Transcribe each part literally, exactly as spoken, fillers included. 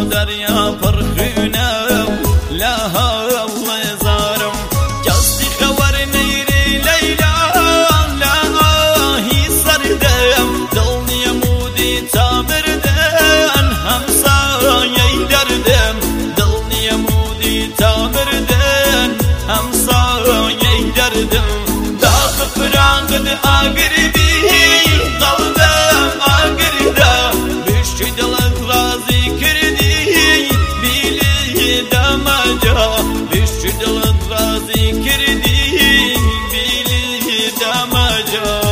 دریا پرخونم لا الله زارم جستی خبر نیری لیلا لا هی سردم دل نیمودی تامردن همسایه دردم دل نیمودی تامردن همسایه دردم داغ فراغد آگردی قلبم آگرده بشی دلت رازی کردی بیلی دمجا بشی دلت رازی کردی بیلی دمجا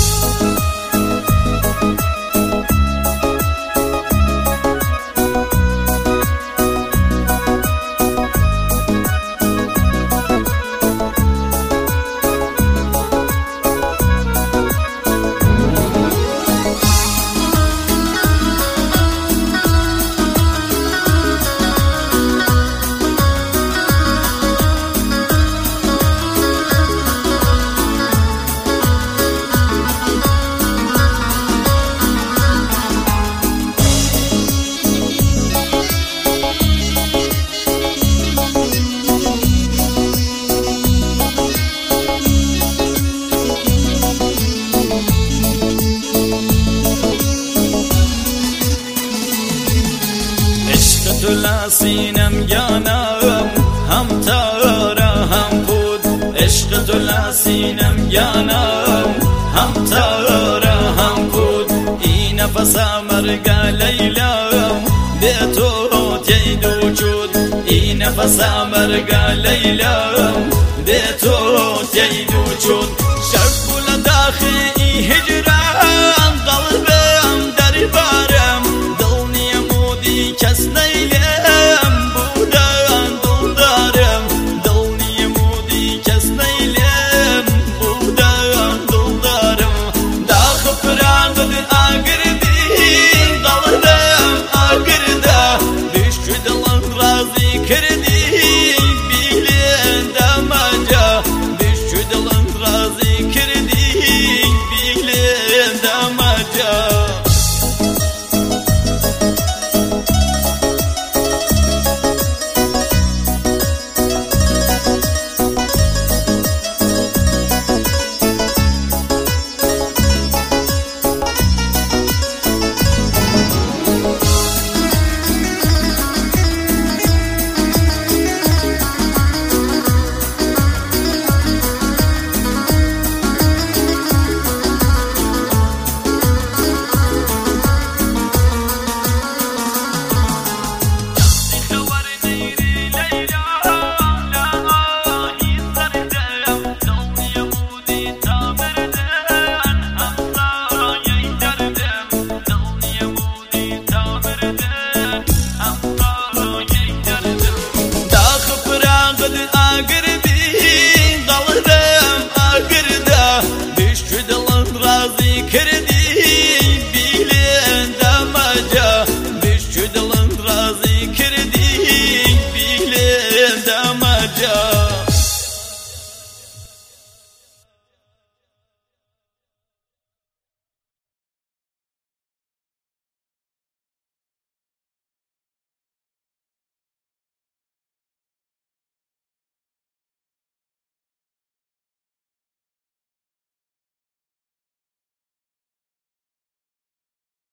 لا سینم جانم هم تارا هم بود عشق تو لا سینم جانم هم تارا هم بود این نفس مرگا لیلام به تو تید وجود این نفس مرگا لیلام به تو تید